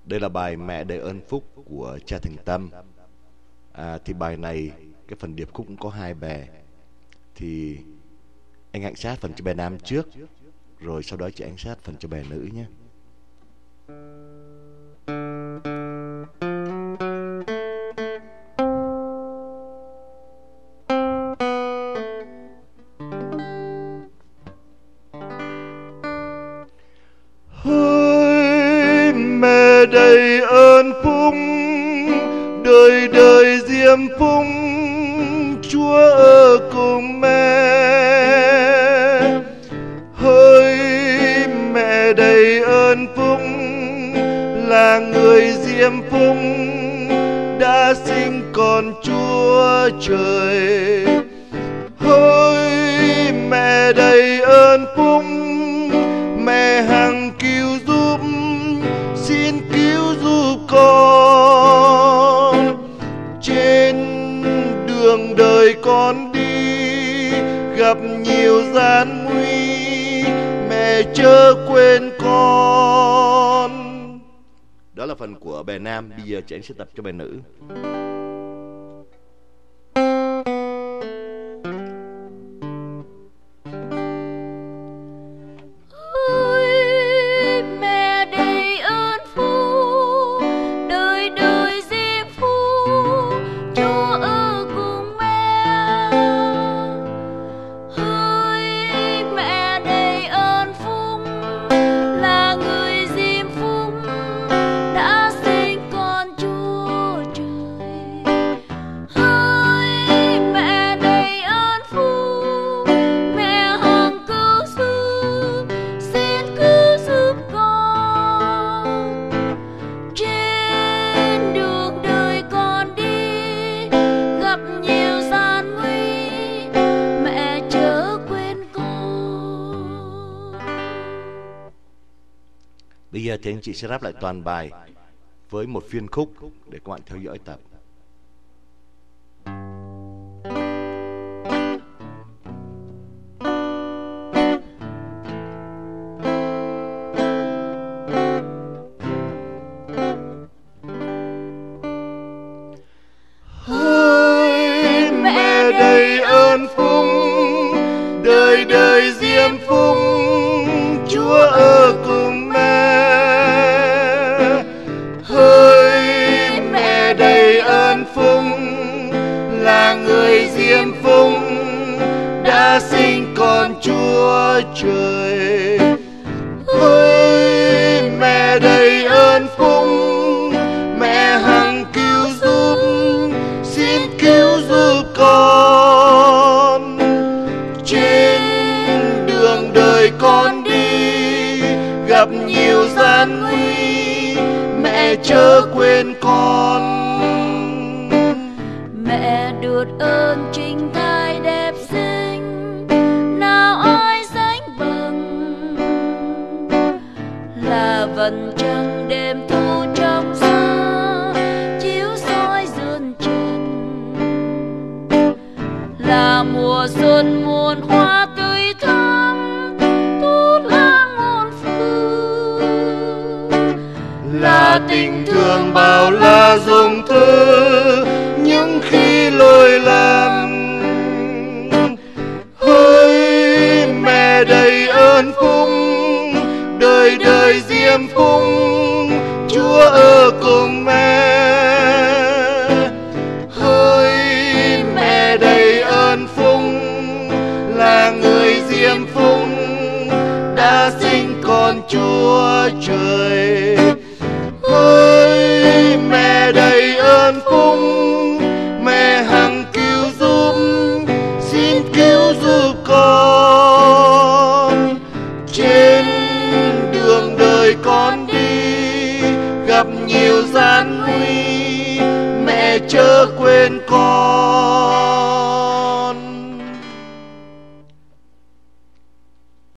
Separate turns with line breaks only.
Đây là bài Mẹ Đầy Ơn Phúc của cha Thành Tâm. Thì bài này, cái phần điệp khúc cũng có hai bè. Thì anh Hạnh sát phần cho bè nam trước, rồi sau đó chị Ánh sát phần cho bè nữ nhé.
Hỡi mẹ đầy ơn phúc, đời đời diêm phúc, Chúa ở cùng mẹ. Hỡi mẹ đầy ơn phúc, là người diêm phúc, đã sinh con Chúa trời. Hỡi mẹ đầy ơn phúc, mẹ hằng cứu giúp, xin cứu giúp con. Trên đường đời con đi, gặp nhiều gian nguy, mẹ chớ quên con.
Đó là phần của bè nam. Bây giờ chị Ánh sẽ tập cho bè nữ. Bây giờ thì anh chị sẽ ráp lại toàn bài với một phiên khúc để các bạn theo dõi tập.
Hỡi mẹ đầy ơn phúc, đời đời diêm phúc, Chúa ở cùng mẹ. Hỡi mẹ đầy ơn phúc, là người diêm phúc, đã sinh con Chúa trời. Hỡi mẹ đầy ơn phúc, mẹ hằng cứu giúp, xin cứu giúp con. Trên đường đời con đi, gặp nhiều gian nguy, mẹ chớ quên con.
Mẹ được ơn trinh thai đẹp xinh, nào ai sánh bằng, là vầng trăng đêm thu trong xa, chiếu soi dương trần, là mùa xuân muôn hoa tươi thắm, tốt lang muôn phương,
là tình thương bao la dung thứ những khi lỗi lầm. Hỡi mẹ đầy ơn phúc, đời đời diêm phúc, Chúa ở cùng mẹ. Hỡi mẹ đầy ơn phúc, là người diêm phúc, đã sinh con Chúa trời. Hỡi mẹ đầy ơn phúc, mẹ hằng cứu giúp, xin cứu giúp con. Trên đường đời con đi, gặp nhiều gian nguy, mẹ chớ quên con.